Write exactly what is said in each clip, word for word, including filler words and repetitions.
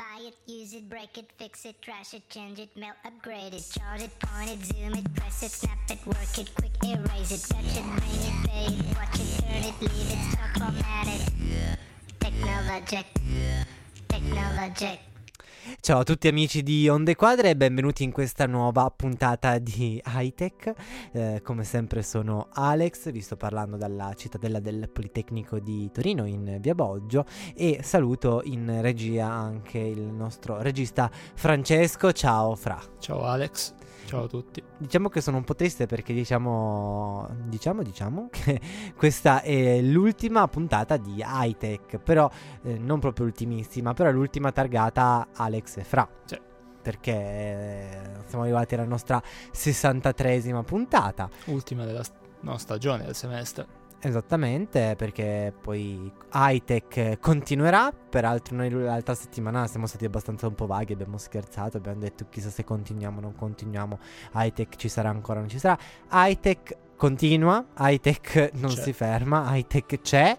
Buy it, use it, break it, fix it, trash it, change it, melt, upgrade it, chart it, point it, zoom it, press it, snap it, work it, quick erase it, touch it, bring it, pay it, watch it, turn it, leave it, stop, format it. Technologic, Technologic. Ciao a tutti amici di Onde Quadre e benvenuti in questa nuova puntata di Hightech. Eh, come sempre sono Alex, vi sto parlando dalla cittadella del Politecnico di Torino in via Boggio e saluto in regia anche il nostro regista Francesco. Ciao Fra. Ciao Alex. Ciao a tutti. Diciamo che sono un po' triste perché diciamo diciamo diciamo che questa è l'ultima puntata di Hightech, però eh, non proprio ultimissima, però è l'ultima targata Alex e Fra. Sì. Perché eh, siamo arrivati alla nostra sessantatreesima puntata. Ultima della st- no, stagione del semestre. Esattamente, perché poi Hightech continuerà. Peraltro noi l'altra settimana siamo stati abbastanza un po' vaghi, abbiamo scherzato, abbiamo detto chissà se continuiamo o non continuiamo, Hightech ci sarà ancora o non ci sarà. Hightech continua, Hightech non c'è. si ferma, Hightech c'è,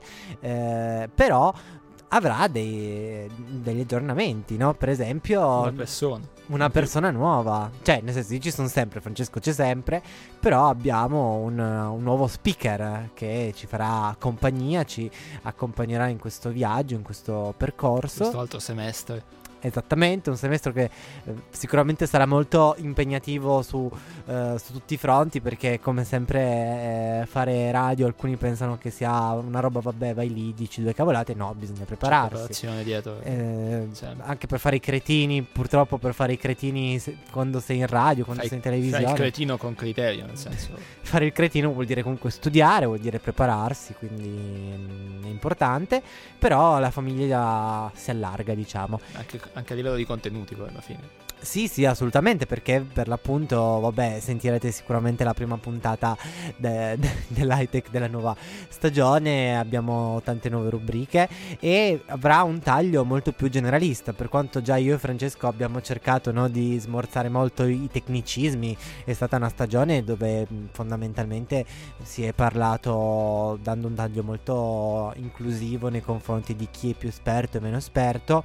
eh, però avrà dei, degli aggiornamenti, no? Per esempio Una persona Una persona nuova. Cioè, nel senso, ci sono sempre, Francesco c'è sempre, però abbiamo un, un nuovo speaker che ci farà compagnia, ci accompagnerà in questo viaggio, in questo percorso. questo altro semestre. Esattamente, un semestre che eh, sicuramente sarà molto impegnativo su, eh, su tutti i fronti, perché come sempre eh, fare radio alcuni pensano che sia una roba, vabbè, vai lì, dici due cavolate. No, bisogna prepararsi. C'è preparazione dietro. Eh, Sempre. anche per fare i cretini, purtroppo per fare i cretini se- quando sei in radio, quando Fai, sei in fai televisione. il cretino con criterio, nel senso. Fare il cretino vuol dire comunque studiare, vuol dire prepararsi, quindi mm, è importante. Però la famiglia si allarga, diciamo. Anche, anche a livello di contenuti poi alla fine. Sì, sì, assolutamente, perché per l'appunto, vabbè, sentirete sicuramente la prima puntata de- de- dell'Hightech della nuova stagione. Abbiamo tante nuove rubriche e avrà un taglio molto più generalista, per quanto già io e Francesco abbiamo cercato, no, di smorzare molto i tecnicismi. È stata una stagione dove mh, fondamentalmente si è parlato dando un taglio molto inclusivo nei confronti di chi è più esperto e meno esperto.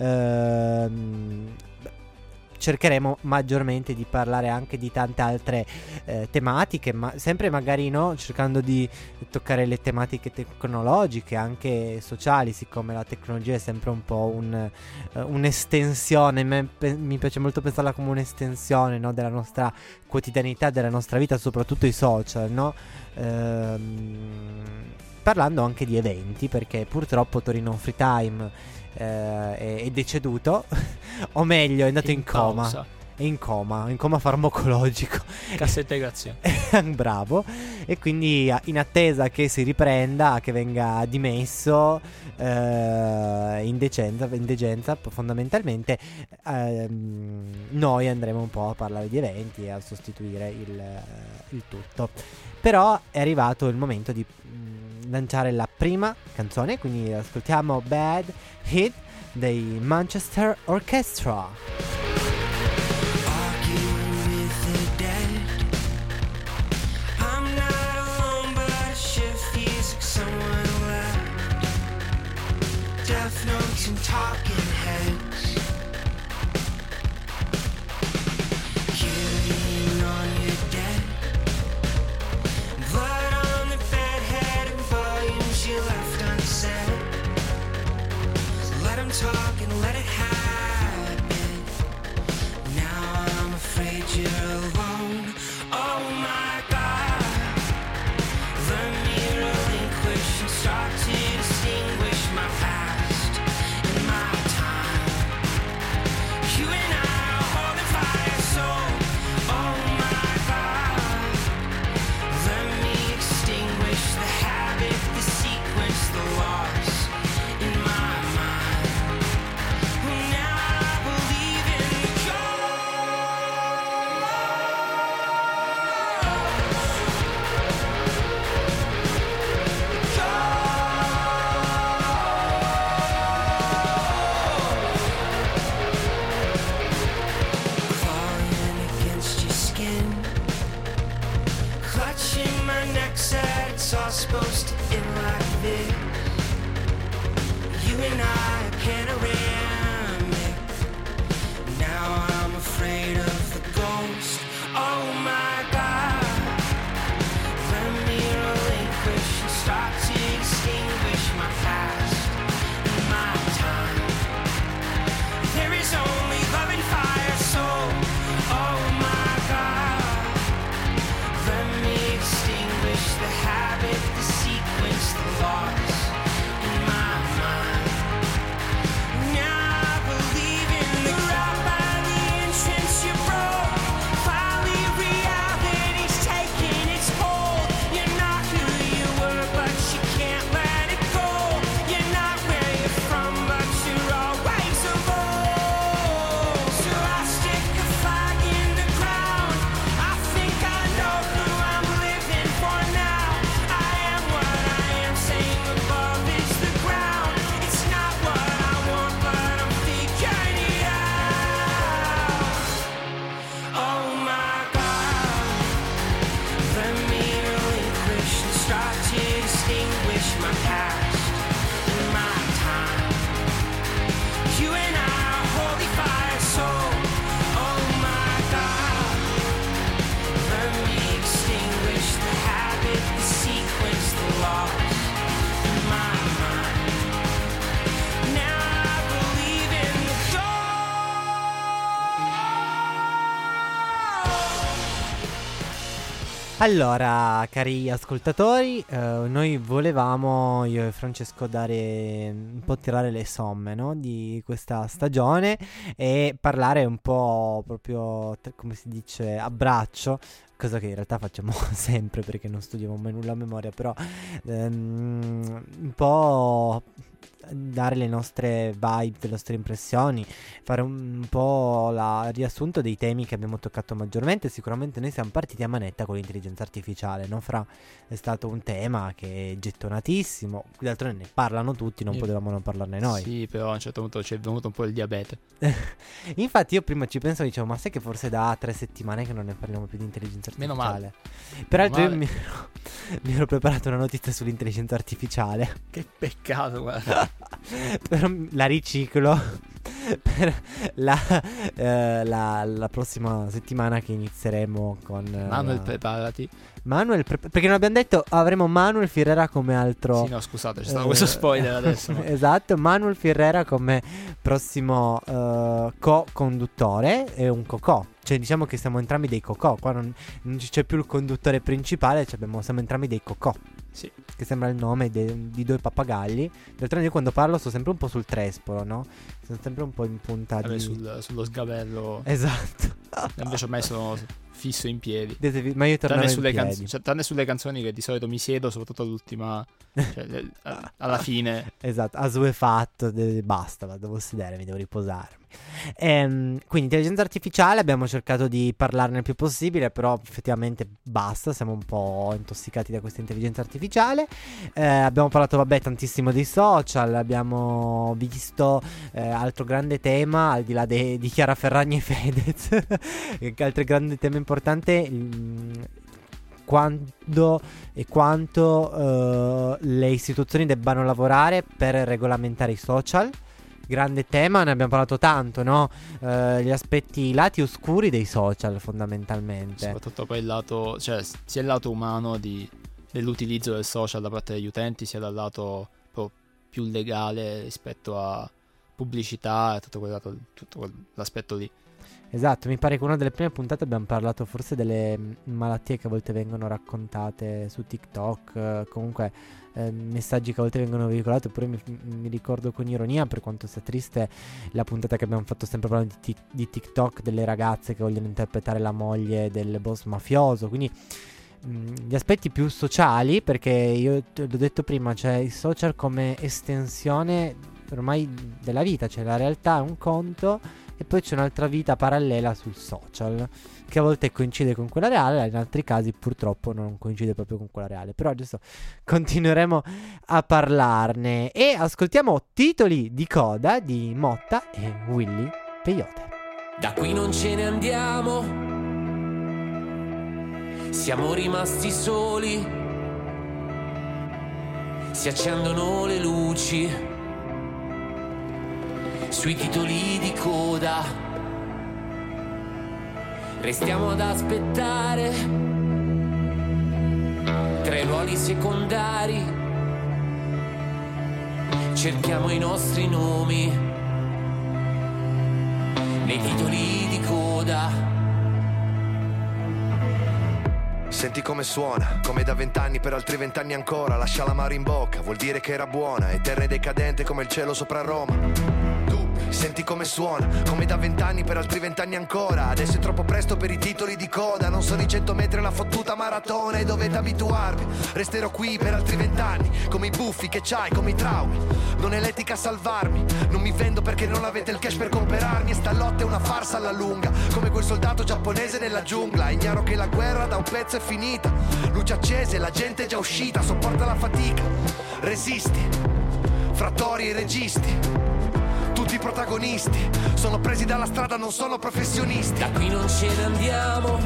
Ehm... Cercheremo maggiormente di parlare anche di tante altre eh, tematiche, ma sempre magari, no, cercando di toccare le tematiche tecnologiche, anche sociali, siccome la tecnologia è sempre un po' un, uh, un'estensione. Me, pe, mi piace molto pensarla come un'estensione, no, della nostra quotidianità, della nostra vita, soprattutto i social, no? Ehm, parlando anche di eventi, perché purtroppo Torino Free Time Eh, è, è deceduto o meglio è andato in, in coma pausa. È in coma in coma farmacologico. Cassa integrazione. Bravo. E quindi in attesa che si riprenda, che venga dimesso eh, in decenza, in degenza fondamentalmente, ehm, noi andremo un po' a parlare di eventi e a sostituire il, il tutto. Però è arrivato il momento di mh, lanciare la prima canzone, quindi ascoltiamo Bad Hit dei Manchester Orchestra. And talking heads killing on your dead, blood on the bed, head and volumes you left unsaid. So let them talk and let it happen. Now I'm afraid you're alone. Oh my God, let me relinquish and start to distinguish my past. My Allora, cari ascoltatori, eh, noi volevamo, io e Francesco, dare un po' tirare le somme, no, di questa stagione e parlare un po' proprio, t- come si dice, a braccio, cosa che in realtà facciamo sempre perché non studiamo mai nulla a memoria, però ehm, un po' dare le nostre vibe, le nostre impressioni, fare un, un po' la, il riassunto dei temi che abbiamo toccato maggiormente. Sicuramente noi siamo partiti a manetta con l'intelligenza artificiale, no Fra? È stato un tema che è gettonatissimo, qui d'altro ne parlano tutti, non Io- potevamo non parlarne noi. Sì, però a un certo punto ci è venuto un po' il diabete. Infatti io prima ci pensavo, dicevo, ma sai che forse da tre settimane che non ne parliamo più di intelligenza Meno artificiale? male. Peraltro io Male. mi ero, mi ero preparato una notizia sull'intelligenza artificiale. Che peccato, guarda. Però la riciclo per la, eh, la, la prossima settimana che inizieremo con eh, Manuel, la- preparati. Manuel pre- perché non abbiamo detto avremo Manuel Firrera come altro Sì, no, scusate, c'è stato eh, questo spoiler adesso. ma- Esatto, Manuel Firrera come prossimo eh, co-conduttore e un cocò. Cioè diciamo che siamo entrambi dei cocò. Qua non, non c'è più il conduttore principale, cioè abbiamo, siamo entrambi dei cocò. Sì. Che sembra il nome de- di due pappagalli. D'altronde io quando parlo sto sempre un po' sul trespolo, no? Sono sempre un po' in punta Vabbè, di... sul- sullo sgabello. Esatto. Invece ormai sono fisso in piedi. Devi- Ma io tornerò Tranne in sulle, piedi. canz- cioè, tranne sulle canzoni che di solito mi siedo, soprattutto all'ultima. Cioè, le- a- alla fine. Esatto, assuefatto, de- basta, va, devo sedere, mi devo riposarmi. Ehm, quindi intelligenza artificiale, abbiamo cercato di parlarne il più possibile, però effettivamente basta, siamo un po' intossicati da questa intelligenza artificiale. Eh, abbiamo parlato, vabbè, tantissimo dei social, abbiamo visto eh, altro grande tema, al di là de- di Chiara Ferragni e Fedez, che altro grande tema importante, mh, quando e quanto eh, le istituzioni debbano lavorare per regolamentare i social. Grande tema, ne abbiamo parlato tanto, no? Eh, gli aspetti, i lati oscuri dei social fondamentalmente. Soprattutto poi il lato. Cioè, sia il lato umano di- dell'utilizzo del social da parte degli utenti, sia dal lato proprio più legale rispetto a pubblicità e tutto quel lato, tutto quell'aspetto lì. Esatto, mi pare che una delle prime puntate abbiamo parlato forse delle mh, malattie che a volte vengono raccontate su TikTok, eh, comunque eh, messaggi che a volte vengono veicolati, oppure mi, mi ricordo con ironia, per quanto sia triste, la puntata che abbiamo fatto sempre parlando di, ti- di TikTok, delle ragazze che vogliono interpretare la moglie del boss mafioso, quindi mh, gli aspetti più sociali, perché io t- l'ho detto prima, cioè i social come estensione ormai della vita, cioè la realtà è un conto e poi c'è un'altra vita parallela sul social che a volte coincide con quella reale, in altri casi purtroppo non coincide proprio con quella reale. Però adesso continueremo a parlarne e ascoltiamo Titoli di coda di Motta e Willy Peyote. Da qui non ce ne andiamo, siamo rimasti soli, si accendono le luci sui titoli di coda, restiamo ad aspettare tra i ruoli secondari, cerchiamo i nostri nomi nei titoli di coda. Senti come suona, come da vent'anni per altri vent'anni ancora. Lascia l'amaro in bocca, vuol dire che era buona, eterna e decadente come il cielo sopra Roma. Senti come suona, come da vent'anni per altri vent'anni ancora. Adesso è troppo presto per i titoli di coda. Non sono i cento metri la fottuta maratona e dovete abituarvi. Resterò qui per altri vent'anni, come i buffi che c'hai, come i traumi. Non è l'etica a salvarmi, non mi vendo perché non avete il cash per comprarmi. E sta lotta è una farsa alla lunga, come quel soldato giapponese nella giungla. Ignaro che la guerra da un pezzo è finita, luce accese, la gente è già uscita. Sopporta la fatica, resisti, frattori e registi. Tutti i protagonisti sono presi dalla strada, non sono professionisti. Da qui non ce ne andiamo,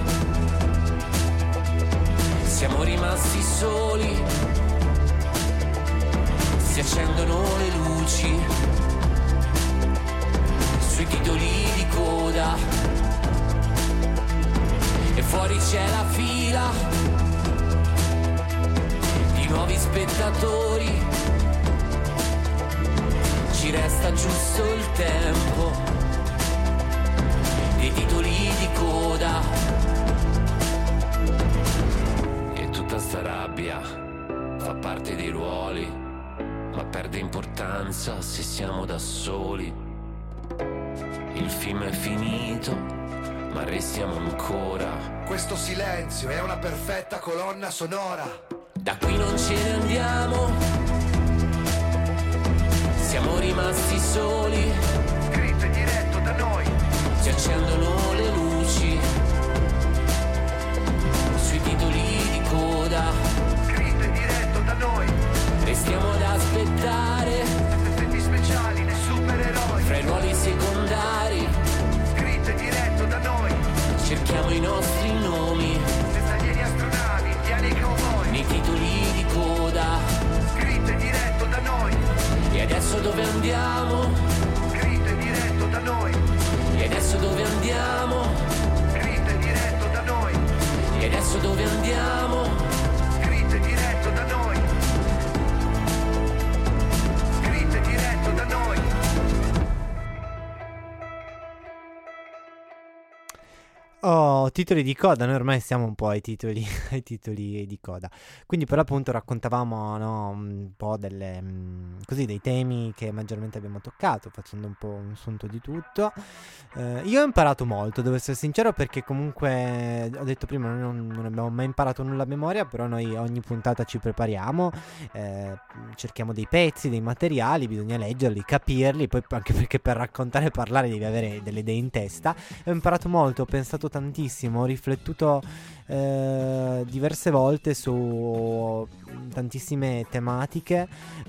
siamo rimasti soli, si accendono le luci sui titoli di coda e fuori c'è la fila di nuovi spettatori. Ci resta giusto il tempo dei titoli di coda. importanza se siamo da soli. Il film è finito, ma restiamo ancora. Questo silenzio è una perfetta colonna sonora. Da qui non ce ne andiamo, siamo rimasti soli. Scritto e diretto da noi. Si accendono le luci sui titoli di coda. Scritto e diretto da noi. Restiamo ad aspettare Effetti speciali dei supereroi. fra i ruoli secondari. Scritto e diretto da noi. Cerchiamo i nostri nomi Senza alieni astronavi, indiani e cowboy. nei titoli di coda. Scritto e diretto da noi. E adesso dove andiamo? Scritto e diretto da noi. E adesso dove andiamo? Scritto e diretto da noi. E adesso dove andiamo? Scritto e diretto da noi. Scritto e diretto da noi. Oh, titoli di coda, noi ormai siamo un po' ai titoli, ai titoli di coda. Quindi per l'appunto raccontavamo, no, un po' delle, mh, così, dei temi che maggiormente abbiamo toccato, facendo un po' un sunto di tutto. Eh, io ho imparato molto, devo essere sincero, perché comunque, ho detto prima, noi non, non abbiamo mai imparato nulla a memoria, però noi ogni puntata ci prepariamo, eh, cerchiamo dei pezzi, dei materiali, bisogna leggerli, capirli, poi anche perché per raccontare e parlare devi avere delle idee in testa. Ho imparato molto, ho pensato tantissimo, ho riflettuto eh, diverse volte su tantissime tematiche,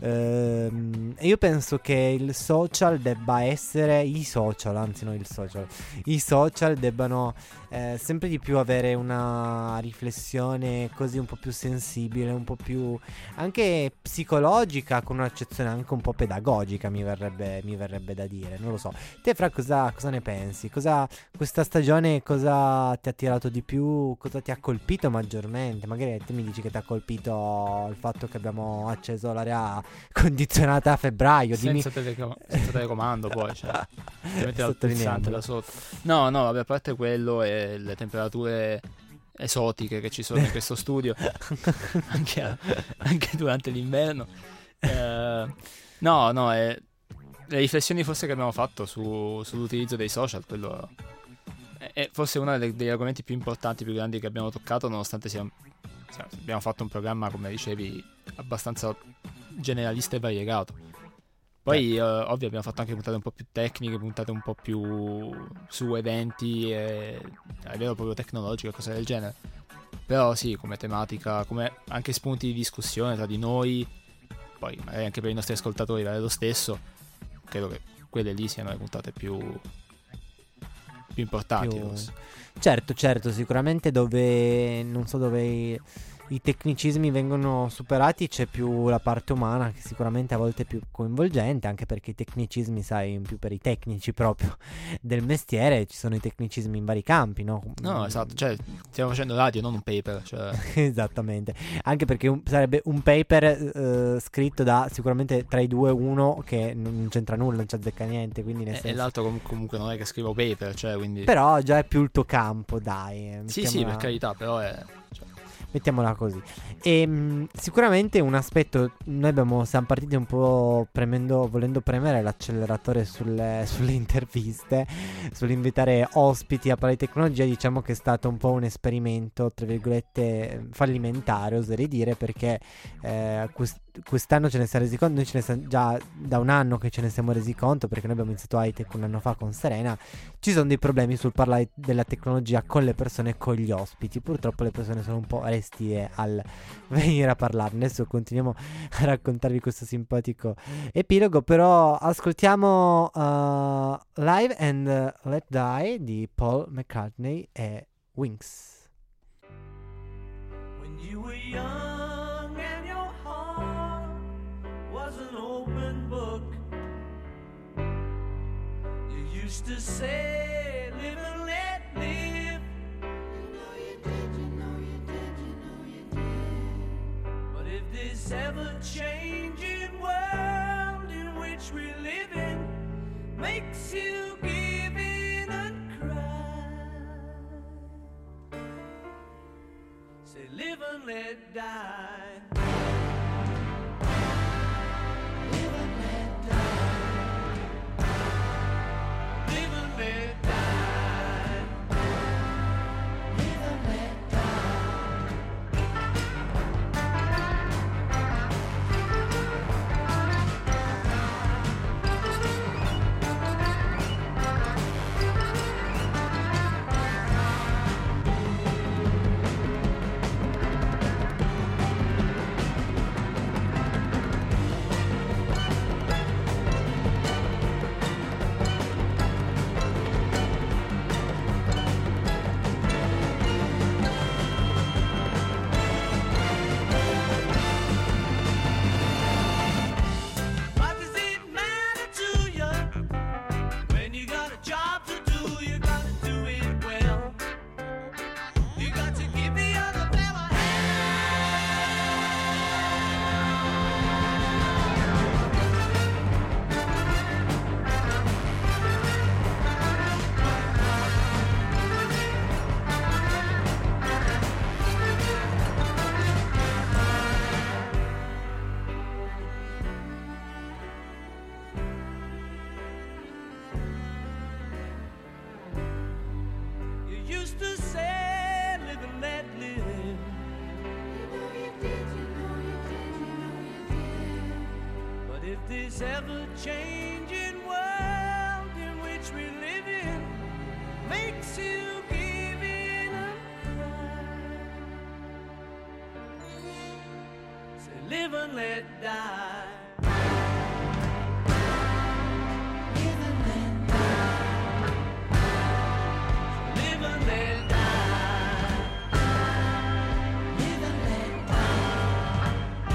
ehm, e io penso che il social debba essere, i social, anzi no il social, i social debbano eh, sempre di più avere una riflessione così un po' più sensibile, un po' più anche psicologica, con un'accezione anche un po' pedagogica, mi verrebbe, mi verrebbe da dire, non lo so. Te Fra, cosa, cosa ne pensi? Cosa, questa stagione cosa ti ha tirato di più? Cosa ti ha colpito maggiormente? Magari te mi dici che ti ha colpito il fatto che abbiamo acceso l'area condizionata a febbraio. Dimmi... Senza, teleco- senza telecomando poi, cioè, ti metti dal Sottolineando. pulsante da sotto. No, no, vabbè, a parte quello e le temperature esotiche che ci sono in questo studio, anche, a- anche durante l'inverno. Eh, no, no, è, le riflessioni forse che abbiamo fatto su- sull'utilizzo dei social, quello è, è forse uno dei, degli argomenti più importanti, più grandi che abbiamo toccato, nonostante sia, sia- abbiamo fatto un programma, come dicevi, abbastanza generalista e variegato. Poi eh, ovvio abbiamo fatto anche puntate un po' più tecniche, puntate un po' più su eventi e a livello proprio tecnologico e cose del genere. Però sì, come tematica, come anche spunti di discussione tra di noi, poi magari anche per i nostri ascoltatori vale lo stesso, credo che quelle lì siano le puntate più, più importanti. più- forse. Certo, certo, sicuramente dove, non so, dove i, i tecnicismi vengono superati c'è più la parte umana, che sicuramente a volte è più coinvolgente, anche perché i tecnicismi, sai, più per i tecnici proprio del mestiere, ci sono i tecnicismi in vari campi, no? No, esatto, cioè stiamo facendo radio, non un paper, cioè... Esattamente, anche perché un- sarebbe un paper eh, scritto da sicuramente tra i due uno che non c'entra nulla, non ci azzecca niente, quindi nel e, e senso... l'altro com- comunque non è che scrivo paper, cioè quindi... Però già è più il tuo campo, dai. eh, Sì, sì, mettiamola- per carità, però è... cioè, Mettiamola così. E mh, sicuramente un aspetto, noi abbiamo, siamo partiti un po' premendo, volendo premere l'acceleratore sulle, sulle interviste, sull'invitare ospiti a parlare di tecnologia. Diciamo che è stato un po' un esperimento, tra virgolette, fallimentare, oserei dire, perché eh, quest- quest'anno ce ne siamo resi conto, noi ce ne siamo già da un anno che ce ne siamo resi conto, perché noi abbiamo iniziato Hightech un anno fa con Serena. Ci sono dei problemi sul parlare della tecnologia con le persone e con gli ospiti. Purtroppo le persone sono un po' restie al venire a parlarne. Adesso continuiamo a raccontarvi questo simpatico epilogo, però ascoltiamo uh, Live and Let Die di Paul McCartney e Wings. When you were young and your heart was an open book, you used to say, live and let live. You know you did, you know you did, you know you did. But if this ever-changing world in which we live in makes you give in and cry, say live and let die. Live and let this ever-changing world in which we live in makes you give in a cry. Say live and let die. Live and let die. Live and let die. Live and let die.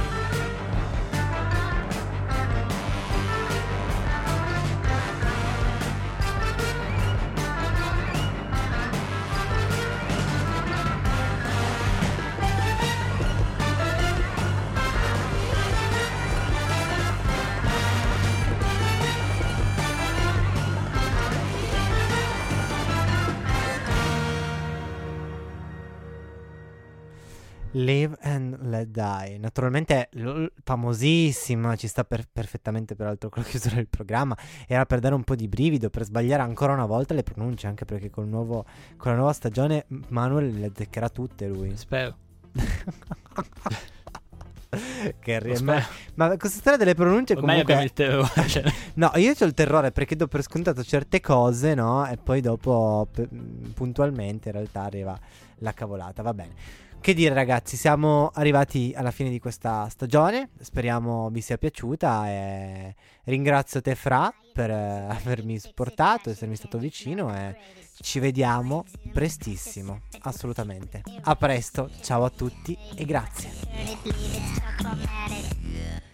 Live and Let Die, naturalmente l- famosissima, ci sta per- perfettamente peraltro con la chiusura del programma, era per dare un po' di brivido, per sbagliare ancora una volta le pronunce, anche perché col nuovo, con la nuova stagione Manuel le azzeccherà tutte lui. Spero. Che ri- Lo ma, spero. ma questa storia delle pronunce Ormai comunque abbiamo il terrore. Cioè. No, io ho il terrore perché do per scontato certe cose, no? E poi dopo p- puntualmente in realtà arriva la cavolata, va bene. Che dire ragazzi, siamo arrivati alla fine di questa stagione, speriamo vi sia piaciuta e ringrazio te Fra per eh, avermi supportato, essermi stato vicino e ci vediamo prestissimo, assolutamente. A presto, ciao a tutti e grazie. Turn it, leave it, stop format it.